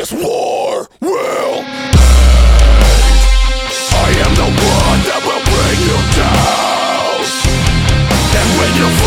This war will end. I am the one that will bring you down. And when you